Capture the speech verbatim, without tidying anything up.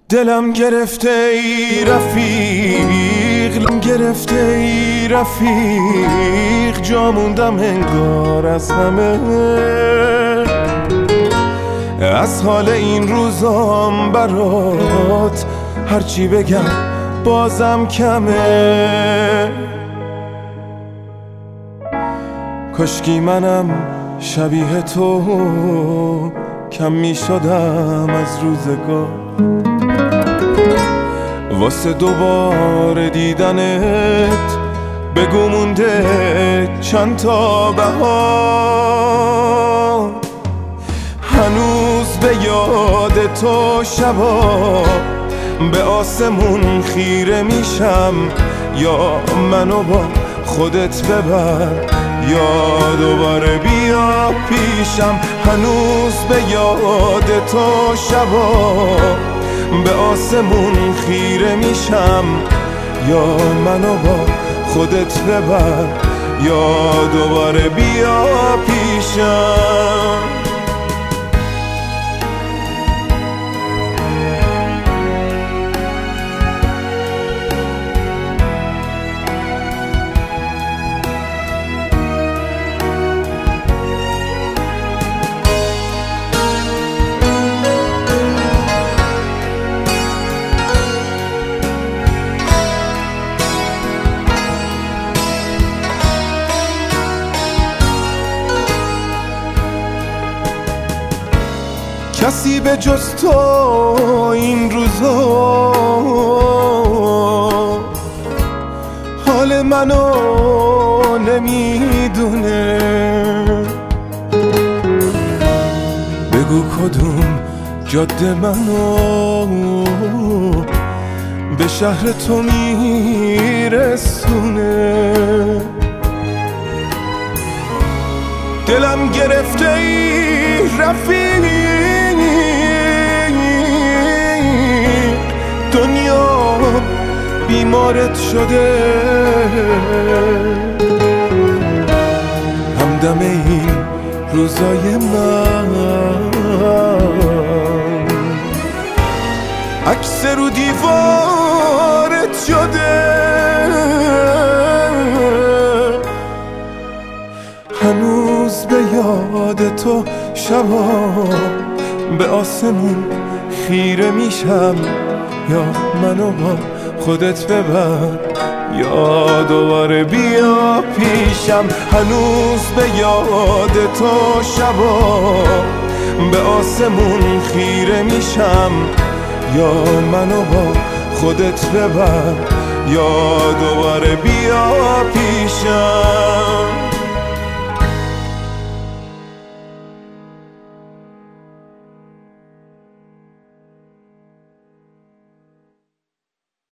دلم گرفته ای رفیق، دلم گرفته ای رفیق، جا موندم انگار از همه، از حال این روزام برات هرچی بگم بازم کمه. کاشکی منم شبیه تو کم می شدم از روزگار، واسه دوباره دیدنت بگو مونده چند تا بهار. هنوز به یاد تو شبا به آسمون خیره میشم، یا منو با خودت ببر یا دوباره بیا پیشم. هنوز به یاد تو شبا به آسمون خیره میشم، یا منو با خودت ببر یا دوباره بیا پیشم. کسی به جز تو این روزا حال منو نمیدونه. بگو کدوم جاده منو به شهر تو میرسونه. دلم گرفته ای رفیق، دنیا بیمارت شده، همدم این روزای من عکس رو دیوارت شده. هنوز به یاد تو شبا به آسمون خیره میشم، یا منو با خودت ببر یا دوباره بیا پیشم. هنوز به یاد تو شبا به آسمون خیره میشم، یا منو با خودت ببر یا دوباره بیا پیشم.